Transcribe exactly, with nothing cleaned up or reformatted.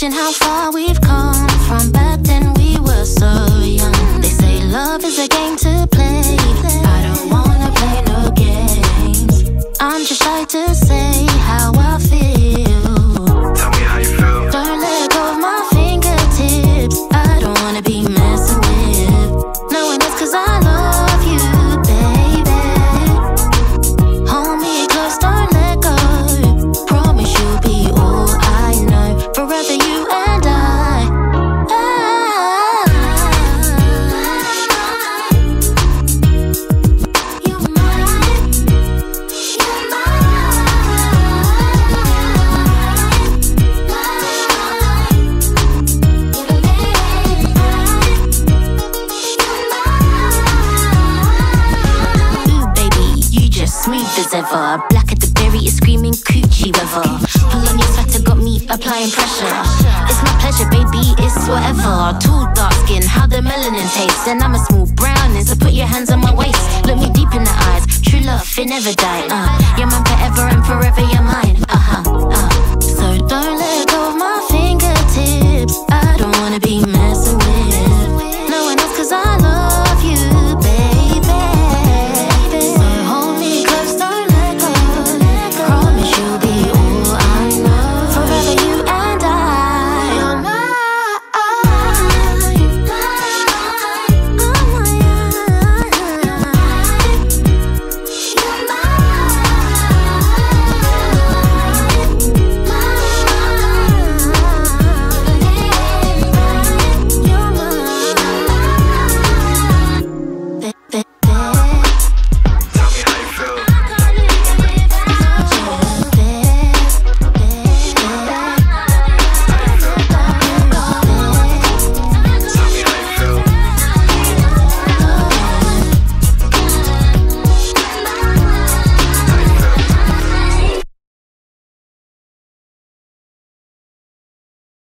Watching how far we've come from back then we were so young. They say love is a game to play. I don't wanna play no games. I'm just shy to say how I feel. Tell me how you feel. Don't let go of my fingertips. I don't wanna be messing with no one else, cause I love you, baby. Hold me close, don't let go. Promise you'll be all I know. Forever you and I. Smooth as ever, black at the berry is screaming coochie weather. Pull on your sweater, got me applying pressure. It's my pleasure, baby, it's whatever. Tall dark skin, how the melanin tastes. And I'm a small brownie, so put your hands on my waist. Look me deep in the eyes, true love, it never die. Uh, you're mine forever and forever you're mine. Uh,